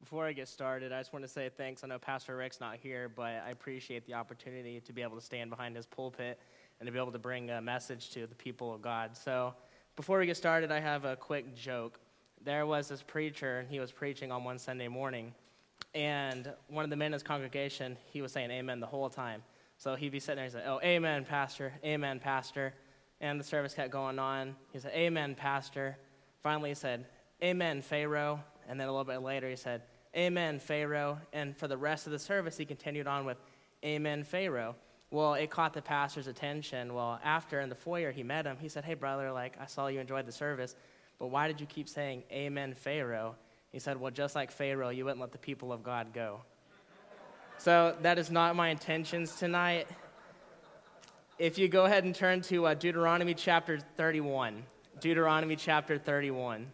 Before I get started, I just want to say thanks. I know Pastor Rick's not here, but I appreciate the opportunity to be able to stand behind his pulpit and to be able to bring a message to the people of God. So before we get started, I have a quick joke. There was this preacher, and he was preaching on one Sunday morning, and one of the men in his congregation, he was saying amen the whole time. So he'd be sitting there and he'd say, "Oh, amen, pastor, amen, pastor." And the service kept going on. He said, "Amen, pastor." Finally he said, "Amen, Pharaoh." And then a little bit later he said, "Amen, Pharaoh." And for the rest of the service, he continued on with, "Amen, Pharaoh." Well, it caught the pastor's attention. Well, after in the foyer, he met him. He said, "Hey, brother, I saw you enjoyed the service, but why did you keep saying, 'Amen, Pharaoh'?" He said, "Well, just like Pharaoh, you wouldn't let the people of God go." So that is not my intentions tonight. If you go ahead and turn to Deuteronomy chapter 31. Deuteronomy chapter 31.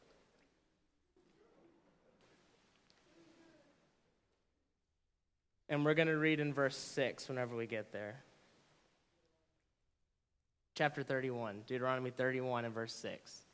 And we're going to read in verse 6 whenever we get there. Chapter 31, Deuteronomy 31 and verse 6.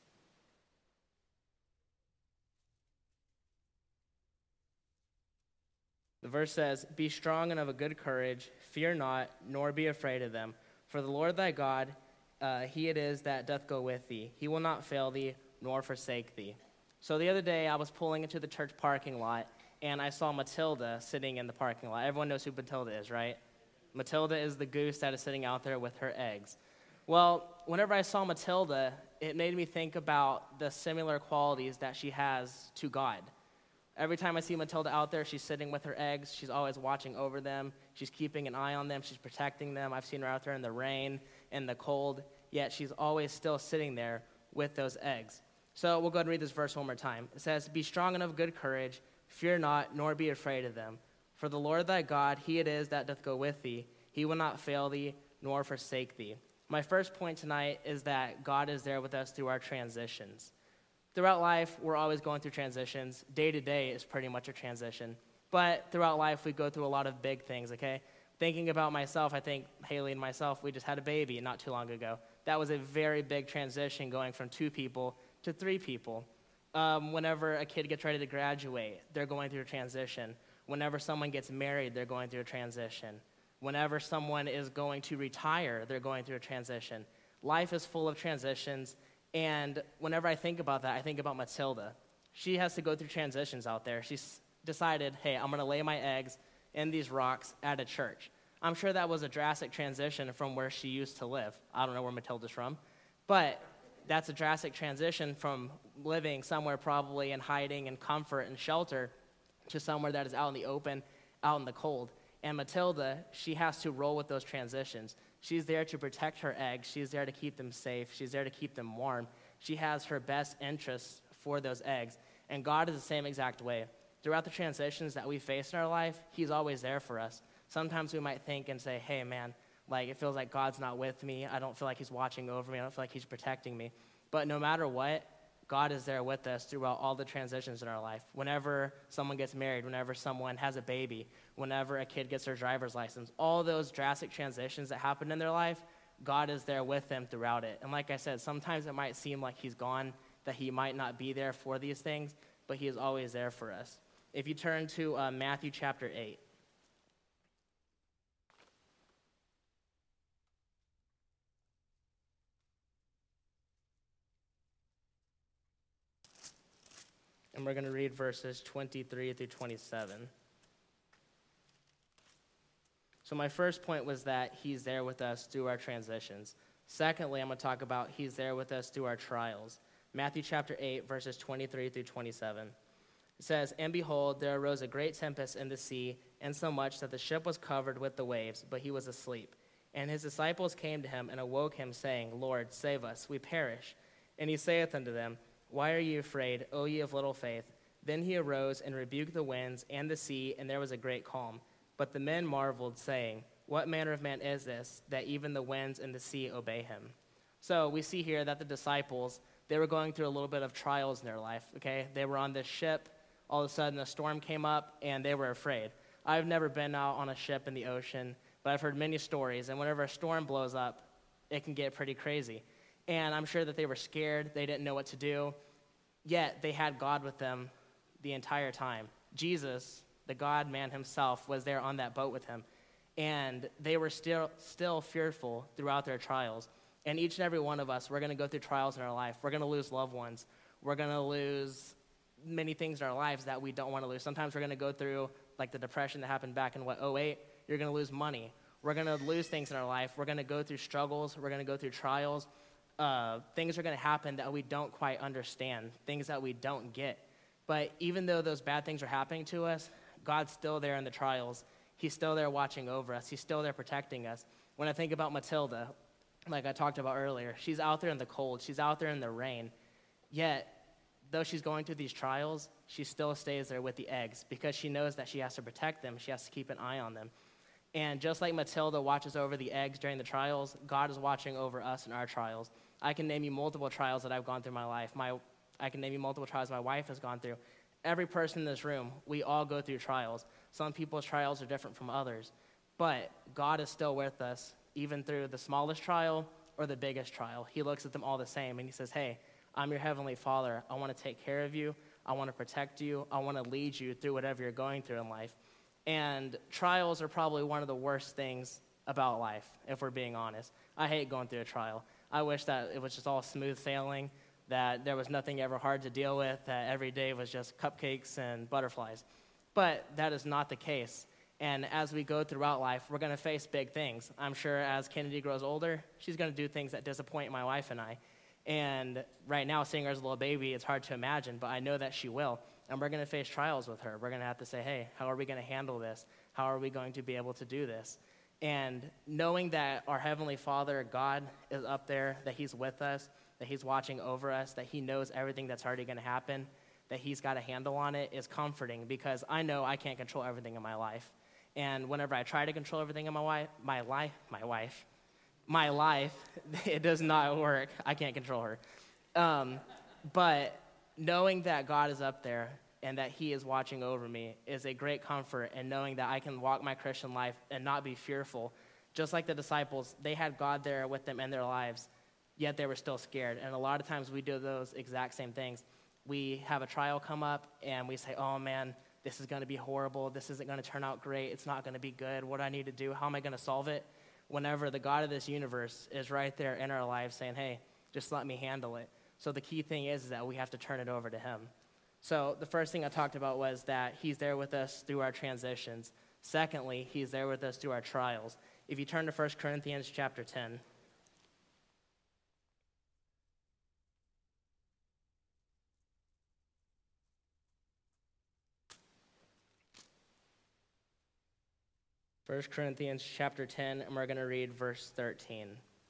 The verse says, "Be strong and of a good courage, fear not, nor be afraid of them. For the Lord thy God, he it is that doth go with thee. He will not fail thee, nor forsake thee." So the other day, I was pulling into the church parking lot, and I saw Matilda sitting in the parking lot. Everyone knows who Matilda is, right? Matilda is the goose that is sitting out there with her eggs. Well, whenever I saw Matilda, it made me think about the similar qualities that she has to God. Every time I see Matilda out there, she's sitting with her eggs. She's always watching over them. She's keeping an eye on them. She's protecting them. I've seen her out there in the rain and the cold, yet she's always still sitting there with those eggs. So we'll go ahead and read this verse one more time. It says, "Be strong and of good courage, fear not, nor be afraid of them. For the Lord thy God, he it is that doth go with thee. He will not fail thee, nor forsake thee." My first point tonight is that God is there with us through our transitions. Throughout life, we're always going through transitions. Day to day is pretty much a transition. But throughout life, we go through a lot of big things, okay? Thinking about myself, I think Haley and myself, we just had a baby not too long ago. That was a very big transition going from 2 people to 3 people. Whenever a kid gets ready to graduate, they're going through a transition. Whenever someone gets married, they're going through a transition. Whenever someone is going to retire, they're going through a transition. Life is full of transitions, and whenever I think about that, I think about Matilda. She has to go through transitions out there. She's decided, hey, I'm going to lay my eggs in these rocks at a church. I'm sure that was a drastic transition from where she used to live. I don't know where Matilda's from, but that's a drastic transition from living somewhere probably in hiding and comfort and shelter to somewhere that is out in the open, out in the cold. And Matilda, she has to roll with those transitions. She's there to protect her eggs. She's there to keep them safe. She's there to keep them warm. She has her best interests for those eggs. And God is the same exact way. Throughout the transitions that we face in our life, he's always there for us. Sometimes we might think and say, hey, man, it feels like God's not with me. I don't feel like he's watching over me. I don't feel like he's protecting me. But no matter what, God is there with us throughout all the transitions in our life. Whenever someone gets married, whenever someone has a baby, whenever a kid gets their driver's license, all those drastic transitions that happen in their life, God is there with them throughout it. And like I said, sometimes it might seem like he's gone, that he might not be there for these things, but he is always there for us. If you turn to Matthew chapter 8. And we're going to read verses 23 through 27. So my first point was that he's there with us through our transitions. Secondly, I'm going to talk about he's there with us through our trials. Matthew chapter 8, verses 23 through 27. It says, "And behold, there arose a great tempest in the sea, insomuch that the ship was covered with the waves, but he was asleep. And his disciples came to him and awoke him, saying, Lord, save us, we perish. And he saith unto them, Why are ye afraid, O ye of little faith? Then he arose and rebuked the winds and the sea, and there was a great calm. But the men marveled, saying, What manner of man is this, that even the winds and the sea obey him?" So we see here that the disciples, they were going through a little bit of trials in their life, okay? They were on this ship. All of a sudden, a storm came up, and they were afraid. I've never been out on a ship in the ocean, but I've heard many stories, and whenever a storm blows up, it can get pretty crazy. And I'm sure that they were scared. They didn't know what to do. Yet, they had God with them the entire time. Jesus, the God-man himself, was there on that boat with him. And they were still fearful throughout their trials. And each and every one of us, we're going to go through trials in our life. We're going to lose loved ones. We're going to lose many things in our lives that we don't want to lose. Sometimes we're going to go through, like the depression that happened back in, '08. You're going to lose money. We're going to lose things in our life. We're going to go through struggles. We're going to go through trials. Things are going to happen that we don't quite understand, things that we don't get. But even though those bad things are happening to us, God's still there in the trials. He's still there watching over us. He's still there protecting us. When I think about Matilda, like I talked about earlier, she's out there in the cold. She's out there in the rain. Yet, though she's going through these trials, she still stays there with the eggs because she knows that she has to protect them. She has to keep an eye on them. And just like Matilda watches over the eggs during the trials, God is watching over us in our trials. I can name you multiple trials that I've gone through in my life. I can name you multiple trials my wife has gone through. Every person in this room, we all go through trials. Some people's trials are different from others. But God is still with us, even through the smallest trial or the biggest trial. He looks at them all the same, and he says, hey, I'm your heavenly Father. I want to take care of you. I want to protect you. I want to lead you through whatever you're going through in life. And trials are probably one of the worst things about life, if we're being honest. I hate going through a trial. I wish that it was just all smooth sailing, that there was nothing ever hard to deal with, that every day was just cupcakes and butterflies. But that is not the case. And as we go throughout life, we're going to face big things. I'm sure as Kennedy grows older, she's going to do things that disappoint my wife and I. And right now, seeing her as a little baby, it's hard to imagine, but I know that she will. And we're going to face trials with her. We're going to have to say, hey, how are we going to handle this? How are we going to be able to do this? And knowing that our Heavenly Father, God, is up there, that He's with us, that He's watching over us, that He knows everything that's already going to happen, that He's got a handle on it, is comforting because I know I can't control everything in my life. And whenever I try to control everything in my life, it does not work. I can't control her. But knowing that God is up there and that He is watching over me is a great comfort, and knowing that I can walk my Christian life and not be fearful. Just like the disciples, they had God there with them in their lives, yet they were still scared. And a lot of times we do those exact same things. We have a trial come up, and we say, oh, man, this is going to be horrible. This isn't going to turn out great. It's not going to be good. What do I need to do? How am I going to solve it? Whenever the God of this universe is right there in our lives saying, hey, just let me handle it. So the key thing is that we have to turn it over to Him. So the first thing I talked about was that He's there with us through our transitions. Secondly, He's there with us through our trials. If you turn to 1 Corinthians chapter 10. First Corinthians chapter 10, and we're going to read verse 13.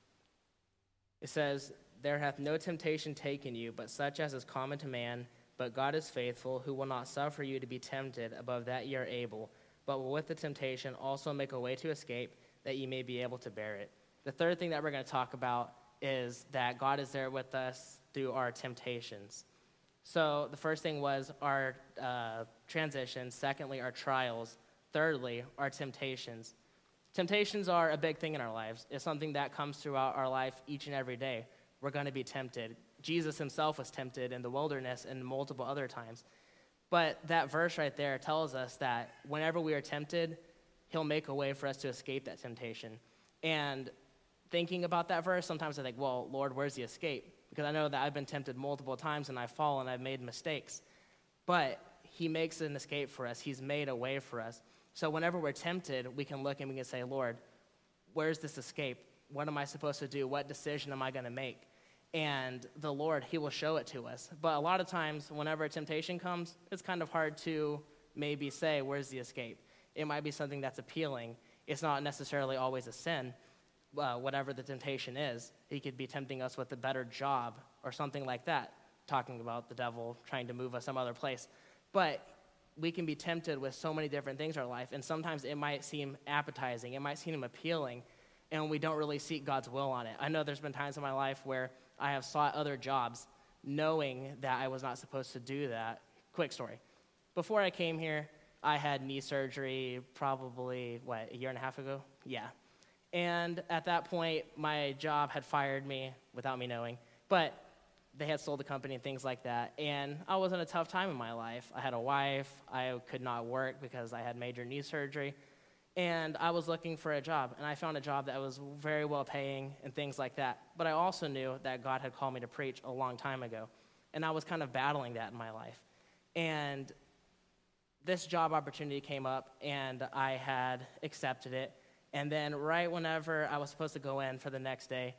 It says, there hath no temptation taken you, but such as is common to man. But God is faithful, who will not suffer you to be tempted above that ye are able, but will with the temptation also make a way to escape, that ye may be able to bear it. The third thing that we're going to talk about is that God is there with us through our temptations. So the first thing was our transitions. Secondly, our trials. Thirdly, our temptations. Temptations are a big thing in our lives. It's something that comes throughout our life each and every day. We're going to be tempted. Jesus Himself was tempted in the wilderness and multiple other times. But that verse right there tells us that whenever we are tempted, He'll make a way for us to escape that temptation. And thinking about that verse, sometimes I think, well, Lord, where's the escape? Because I know that I've been tempted multiple times and I've fallen, I've made mistakes. But He makes an escape for us. He's made a way for us. So whenever we're tempted, we can look and we can say, Lord, where's this escape? What am I supposed to do? What decision am I going to make? And the Lord, He will show it to us. But a lot of times, whenever a temptation comes, it's kind of hard to maybe say, where's the escape? It might be something that's appealing. It's not necessarily always a sin, whatever the temptation is. He could be tempting us with a better job or something like that, talking about the devil trying to move us some other place. But we can be tempted with so many different things in our life, and sometimes it might seem appetizing. It might seem appealing, and we don't really seek God's will on it. I know there's been times in my life where I have sought other jobs knowing that I was not supposed to do that. Quick story. Before I came here, I had knee surgery probably, a year and a half ago? Yeah. And at that point, my job had fired me without me knowing. But they had sold the company and things like that. And I was in a tough time in my life. I had a wife. I could not work because I had major knee surgery. And I was looking for a job, and I found a job that was very well paying and things like that. But I also knew that God had called me to preach a long time ago, and I was kind of battling that in my life. And this job opportunity came up, and I had accepted it. And then right whenever I was supposed to go in for the next day,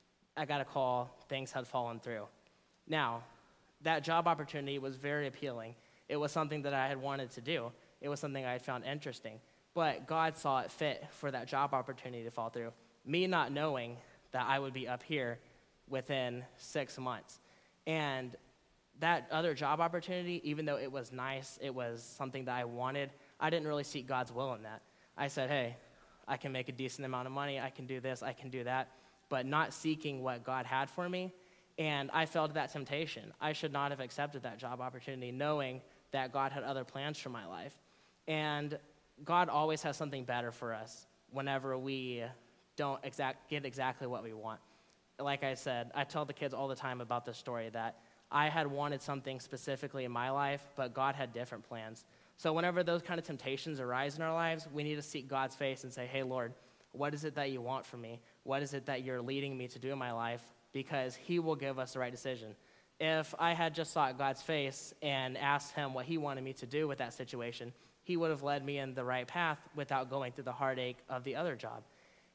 I got a call. Things had fallen through. Now, that job opportunity was very appealing. It was something that I had wanted to do. It was something I had found interesting. But God saw it fit for that job opportunity to fall through. Me not knowing that I would be up here within 6 months. And that other job opportunity, even though it was nice, it was something that I wanted, I didn't really seek God's will in that. I said, hey, I can make a decent amount of money, I can do this, I can do that, but not seeking what God had for me. And I fell to that temptation. I should not have accepted that job opportunity knowing that God had other plans for my life. And God always has something better for us whenever we don't get exactly what we want. Like I said, I tell the kids all the time about this story that I had wanted something specifically in my life, but God had different plans. So whenever those kind of temptations arise in our lives, we need to seek God's face and say, hey, Lord, what is it that you want from me? What is it that you're leading me to do in my life? Because he will give us the right decision. If I had just sought God's face and asked him what he wanted me to do with that situation, he would have led me in the right path without going through the heartache of the other job.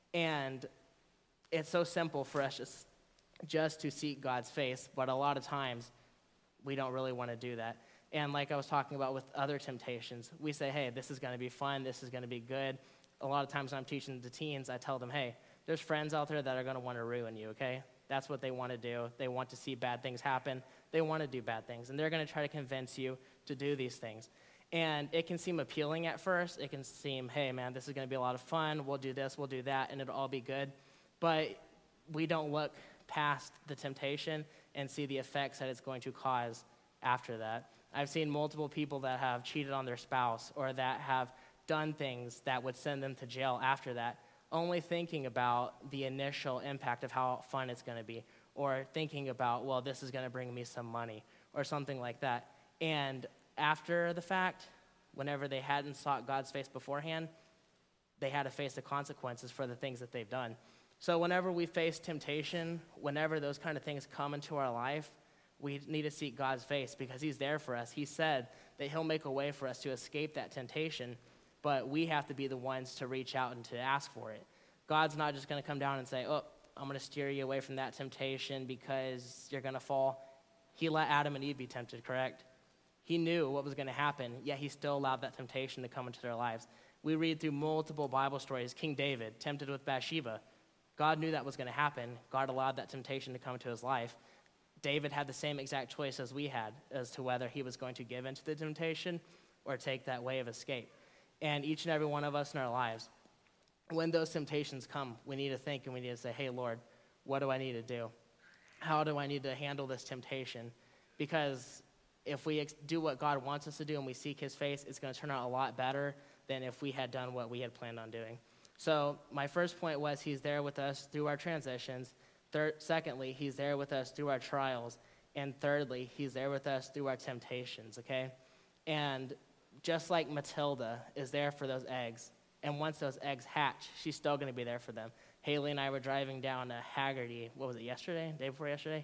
And it's so simple for us just to seek God's face, but a lot of times we don't really want to do that. And like I was talking about with other temptations, we say, hey, this is going to be fun, this is going to be good. A lot of times when I'm teaching the teens, I tell them, hey, there's friends out there that are going to want to ruin you, okay? That's what they want to do. They want to see bad things happen. They want to do bad things, and they're going to try to convince you to do these things. And it can seem appealing at first. It can seem, hey, man, this is going to be a lot of fun. We'll do this, we'll do that, and it'll all be good. But we don't look past the temptation and see the effects that it's going to cause after that. I've seen multiple people that have cheated on their spouse or that have done things that would send them to jail after that, only thinking about the initial impact of how fun it's going to be, or thinking about, well, this is going to bring me some money or something like that. And after the fact, whenever they hadn't sought God's face beforehand, they had to face the consequences for the things that they've done. So whenever we face temptation, whenever those kind of things come into our life, we need to seek God's face because he's there for us. He said that he'll make a way for us to escape that temptation, but we have to be the ones to reach out and to ask for it. God's not just going to come down and say, oh, I'm going to steer you away from that temptation because you're going to fall. He let Adam and Eve be tempted, correct? He knew what was going to happen, yet he still allowed that temptation to come into their lives. We read through multiple Bible stories. King David, tempted with Bathsheba. God knew that was going to happen. God allowed that temptation to come into his life. David had the same exact choice as we had as to whether he was going to give into the temptation or take that way of escape. And each and every one of us in our lives, when those temptations come, we need to think and we need to say, hey, Lord, what do I need to do? How do I need to handle this temptation? Because if we do what God wants us to do and we seek his face, it's going to turn out a lot better than if we had done what we had planned on doing. So my first point was he's there with us through our transitions. Secondly, he's there with us through our trials. And thirdly, he's there with us through our temptations, okay? And just like Matilda is there for those eggs, and once those eggs hatch, she's still going to be there for them. Haley and I were driving down to Haggerty, what was it, yesterday, day before yesterday?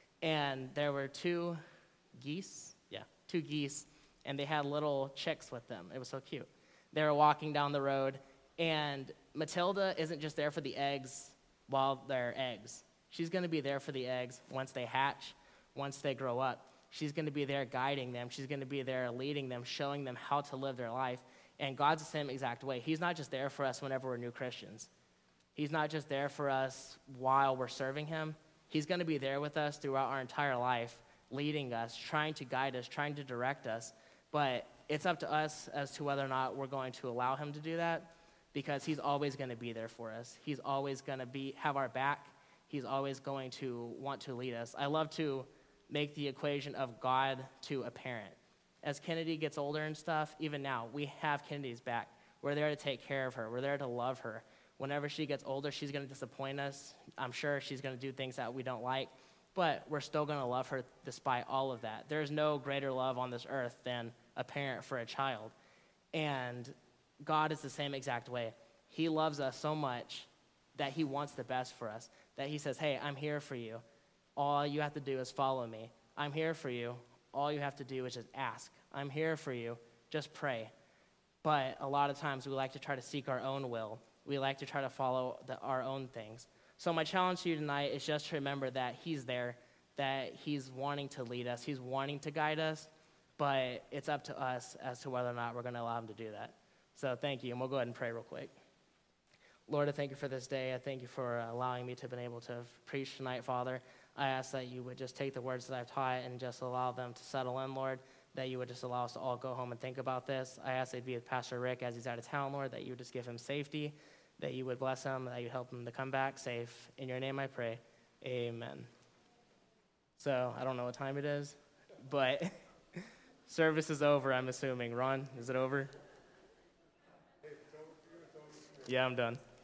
And there were two geese, and they had little chicks with them. It was so cute. They were walking down the road, and Matilda isn't just there for the eggs while they're eggs. She's going to be there for the eggs once they hatch, once they grow up. She's going to be there guiding them. She's going to be there leading them, showing them how to live their life. And God's the same exact way. He's not just there for us whenever we're new Christians. He's not just there for us while we're serving him. He's going to be there with us throughout our entire life, leading us, trying to guide us, trying to direct us. But it's up to us as to whether or not we're going to allow him to do that, because he's always going to be there for us. He's always going to have our back. He's always going to want to lead us. I love to make the equation of God to a parent. As Kennedy gets older and stuff, even now, we have Kennedy's back. We're there to take care of her. We're there to love her. Whenever she gets older, she's going to disappoint us. I'm sure she's going to do things that we don't like. but we're still going to love her despite all of that. There's no greater love on this earth than a parent for a child. And God is the same exact way. He loves us so much that he wants the best for us, that he says, hey, I'm here for you. All you have to do is follow me. I'm here for you. All you have to do is just ask. I'm here for you. Just pray. But a lot of times we like to try to seek our own will. We like to try to follow our own things. So my challenge to you tonight is just to remember that he's there, that he's wanting to lead us, he's wanting to guide us, but it's up to us as to whether or not we're going to allow him to do that. So thank you, and we'll go ahead and pray real quick. Lord, I thank you for this day. I thank you for allowing me to have been able to preach tonight, Father. I ask that you would just take the words that I've taught and just allow them to settle in, Lord, that you would just allow us to all go home and think about this. I ask that you'd be with Pastor Rick as he's out of town, Lord, that you would just give him safety, that you would bless him, that you help him to come back safe. In your name I pray, amen. So I don't know what time it is, but service is over, I'm assuming. Ron, is it over? Yeah, I'm done.